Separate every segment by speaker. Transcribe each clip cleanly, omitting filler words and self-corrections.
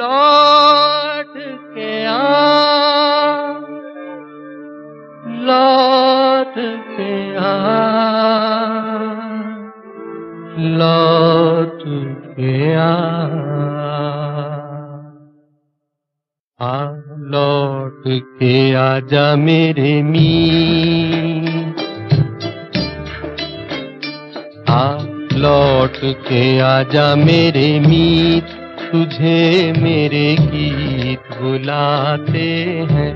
Speaker 1: लौट के आ, लौट के आ, लौट के आ, लौट के आजा मेरे मीत, लौट के आजा मेरे मीत, तुझे मेरे गीत बुलाते हैं।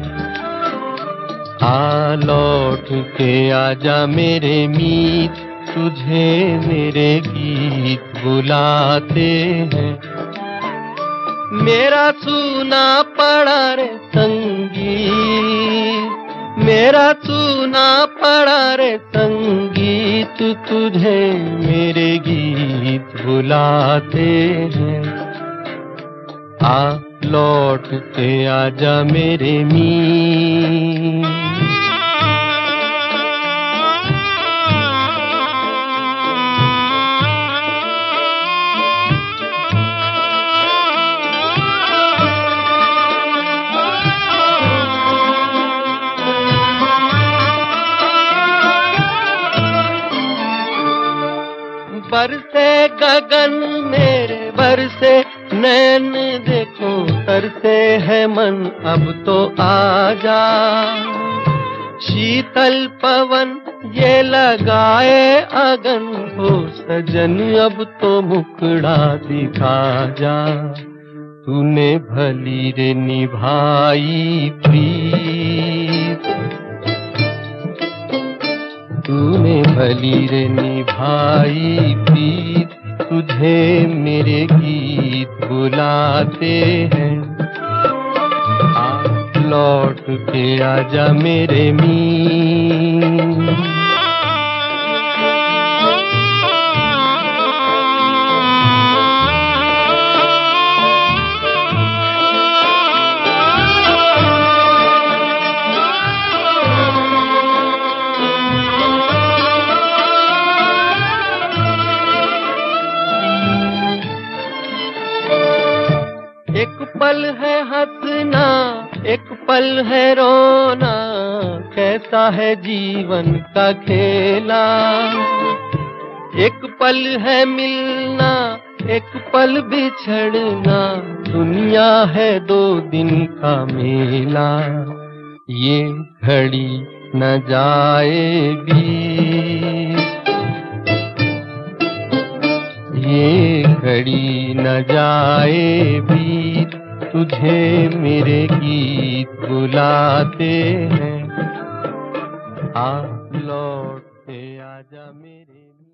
Speaker 1: लौट के आजा मेरे मीत, तुझे मेरे गीत बुलाते हैं। मेरा सूना पड़ा रे संगीत, मेरा सूना पड़ा रे संगीत, तुझे मेरे गीत बुलाते हैं। लौट के आजा मेरे मीत। बरसे गगन मेरे बरसे नैन, देखो तरसे है मन अब तो आजा। शीतल पवन ये लगाए अगन, हो सजन अब तो मुखड़ा दिखा जा। तूने भली रे निभाई प्रीत, तूने भली रे निभाई प्रीत, तुझे मेरे गीत बुलाते हैं। लौट के आजा मेरे मीत। एक पल है हंसना, एक पल है रोना, कैसा है जीवन का खेला। एक पल है मिलना, एक पल बिछड़ना, दुनिया है 2 दिन का मेला। ये घड़ी न जाए बीत, ये घड़ी न जाए बीत, तुझे मेरे गीत बुलाते हैं। लौट के आजा मेरे